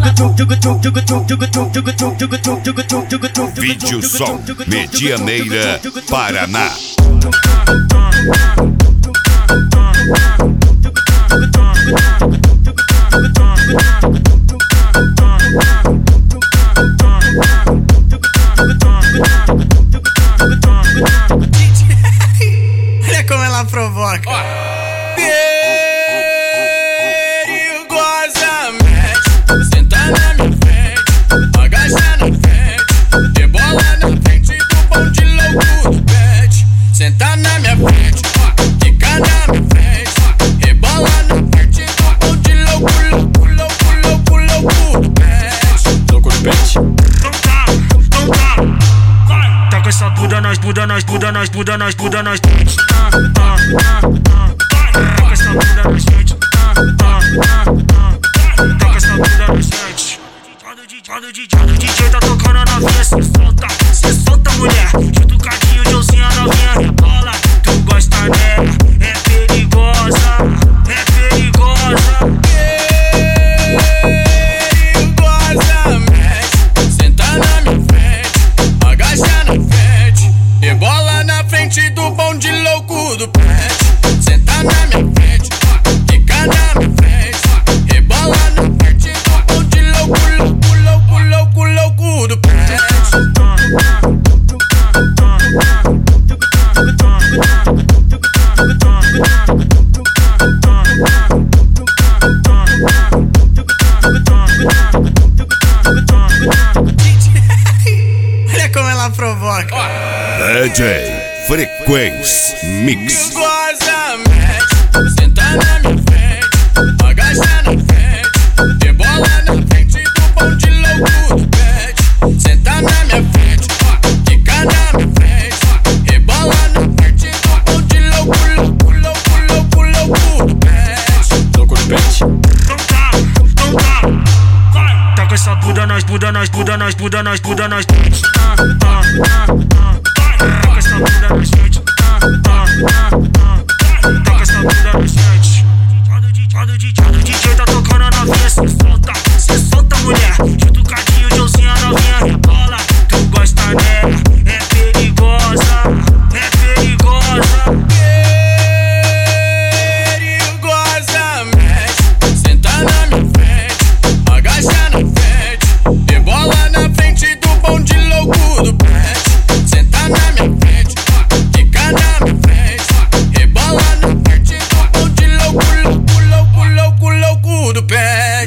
Vídeo Som Medianeira, Paraná. Olha como ela provoca. Perigosamente, senta na minha frente, agacha na frente, rebola na frente do bonde louco do pet. Senta na minha frente, fica na minha frente, rebola na frente do bonde louco, louco, louco, louco, louco do pet. Louco do pet. Não dá. Tá com essa Buda nós, Buda nós, Buda nós, Buda nós, Buda nós. Tá com essa Buda nós, gente. Tá com essa Buda nós, gente. Quando o DJ tá tocando a novinha, cê solta mulher. Junto o cadinho, Joãozinho, a novinha rebola. Tu gosta dela, é perigosa, é perigosa. Perigosamente, senta na minha frente, agacha na frente, rebola na frente do bonde louco do pet. Senta na minha frente, fica na minha frente, rebola na frente do bonde louco, louco, louco, louco, louco do pet. Olha como ela provoca. DJ Frequência Mix. Perigosamente, senta na minha frente, agacha na frente, rebola na frente do bonde louco do pet. Senta na minha frente, fica na minha frente, rebola na frente do bonde louco, louco, louco, louco, louco do pet. Louco do pet. Não dá. Tá com essa Buda nós, Buda nós, Buda nós, Buda nós, Buda nós. Tá com essa Buda nós, gente. Tá com essa Buda nós, gente.